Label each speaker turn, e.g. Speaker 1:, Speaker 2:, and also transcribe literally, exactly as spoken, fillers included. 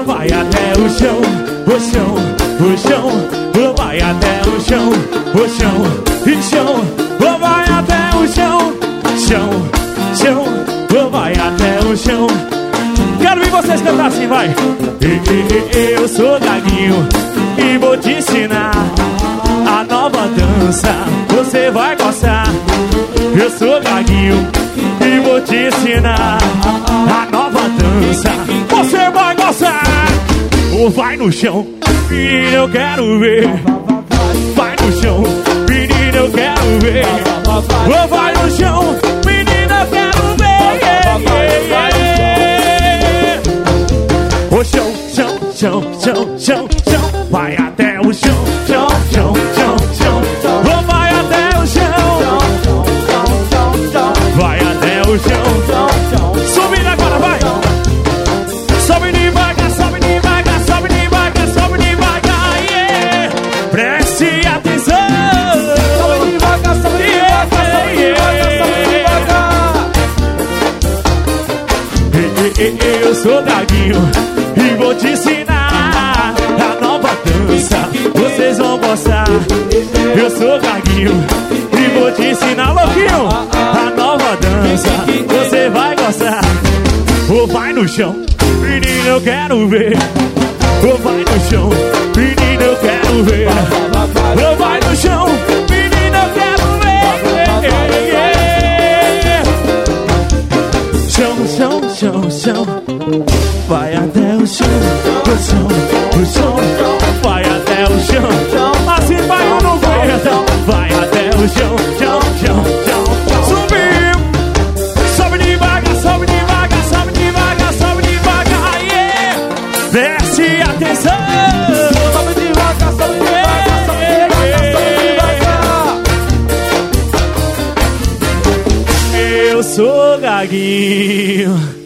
Speaker 1: vai até o chão, o chão, o chão, vai até o chão, o chão, e chão, vai até o chão, chão, chão, vai até o chão. Quero ver vocês cantar assim, vai. Eu sou Gaguinho e vou te ensinar a nova dança, você vai gostar. Eu sou Gaguinho e vou te ensinar a nova dança, você vai gostar. Ou vai no chão, menino, eu quero ver. Vai no chão, menino, eu quero ver. Ou vai no chão, menino, eu quero ver. O chão, chão, chão, chão, chão, chão, vai até o chão, chão, chão, chão, chão, oh, vai até o chão, vai até o chão. Subindo agora, vai. Sobe devagar, sobe devagar, sobe devagar, sobe devagar, yeah. Preste atenção. Sobe devagar, sobe devagar, sobe devagar, sobe devagar. Eu sou Gaguinho e vou te ensinar a nova dança, vocês vão gostar. Eu sou Gaguinho e vou te ensinar, louquinho, a nova dança, você vai gostar. Ou vai no chão, menino, eu quero ver. Ou vai no chão, menino, eu quero ver. Ou vai no chão, menino, eu quero ver. Chão, chão, chão, chão, vai até o chão, o chão, o chão, vai até o chão. Assim vai ou não aguenta, vai até o chão, chão, chão, chão. Subiu, sobe devagar, sobe devagar, sobe devagar, sobe devagar, yeah. Preste atenção. Sobe devagar, sobe devagar, sobe devagar, sobe devagar. Eu sou Gaguinho